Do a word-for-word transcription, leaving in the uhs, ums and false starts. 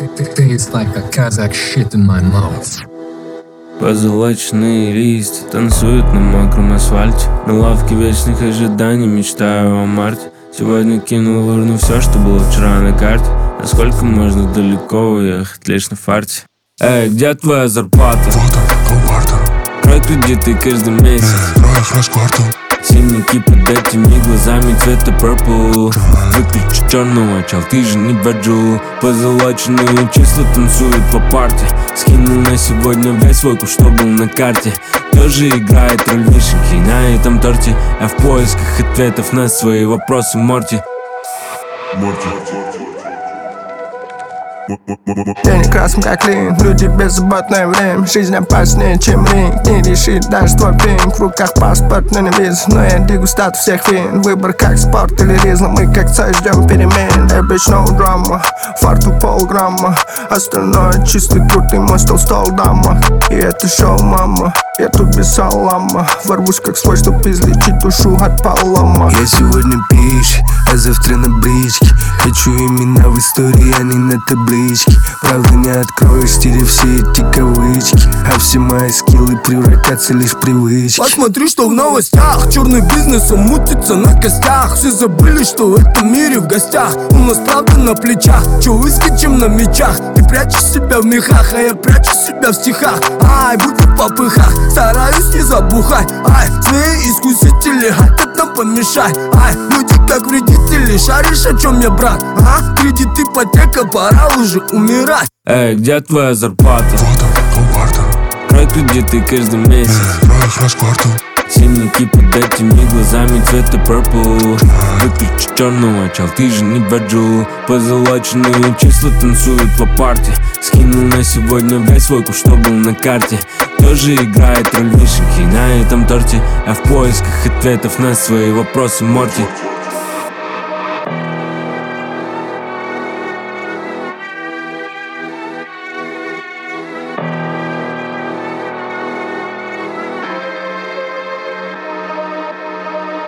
Tastes like a Kazakh shit in my mouth. Позолоченные листья танцуют на мокром асфальте. На лавке вечных ожиданий мечтаю о марте. Сегодня кинул в урну все, что было вчера на карте. Насколько можно далеко уехать лишь на фарте. Эй, где твоя зарплата? Вот он, полбартера. Крой кредиты каждый месяц. Эй, Роях раз в квартал. Синяки под этими глазами цвета purple. Выключи черного, чел, ты же не баджу. Позолоченные числа танцуют по парте. Скинул на сегодня весь свой куш, что был на карте. Тоже играет роль вишенки на этом торте. Я в поисках ответов на свои вопросы, Морти. Морти. Денег красным как линк, люди беззаботное время. Жизнь опаснее, чем ринг, не решит даже твой пинг. В руках паспорт, но не виза, но я дегустатор всех вин. Выбор как спорт или ризла, мы как цель ждем перемен. Эй, bitch, no drama, фарту полграмма. Остальное чистый крутый мой стол, стол дама. И это шоу, мама, я тут без салама. Ворвусь как свой, чтоб излечить душу от полома. Я сегодня пиш, а завтра на бричке. Хочу имена в истории, а не на табличке. Правда не откроешь, стерев все эти кавычки. А все мои скиллы превратятся лишь в привычки. Посмотри, что в новостях. Черный бизнес, он мутится на костях. Все забыли, что в этом мире в гостях. У нас правда на плечах. Че выскочим на мечах? Ты прячешь себя в мехах, а я прячу себя в стихах. Ай, будь в попыхах, стараюсь не забухать. Ай, змеи-искусители хотят нам помешать. Ай, люди как вредители, шаришь, о чем я, брат? А? Кредит, ипотека, пора уже умирать. Эй, где твоя зарплата? Вот он, полбартера. Крой кредиты каждый месяц. Эй, Роях раз в квартал. Синяки под этими глазами цвета purple. Выключи черного, чел, ты же не баджу. Позолоченные числа танцуют по парте. Скинул на сегодня весь свой куш, что был на карте. Тоже играет роль вишенки на этом торте. Я в поисках ответов на свои вопросы, Морти.